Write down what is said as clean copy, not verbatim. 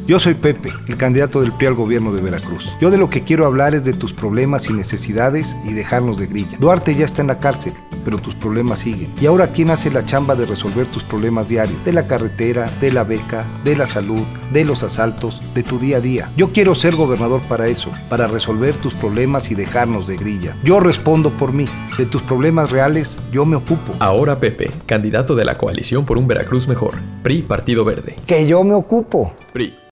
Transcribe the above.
Yo soy Pepe, el candidato del PRI al gobierno de Veracruz. Yo de lo que quiero hablar es de tus problemas y necesidades y dejarnos de grilla. Duarte ya está en la cárcel, pero tus problemas siguen. Y ahora, ¿quién hace la chamba de resolver tus problemas diarios? De la carretera, de la beca, de la salud, de los asaltos, de tu día a día. Yo quiero ser gobernador para eso, para resolver tus problemas y dejarnos de grillas. Yo respondo por mí. De tus problemas reales, yo me ocupo. Ahora Pepe, candidato de la coalición por un Veracruz mejor. PRI Partido Verde. Que yo me ocupo. PRI.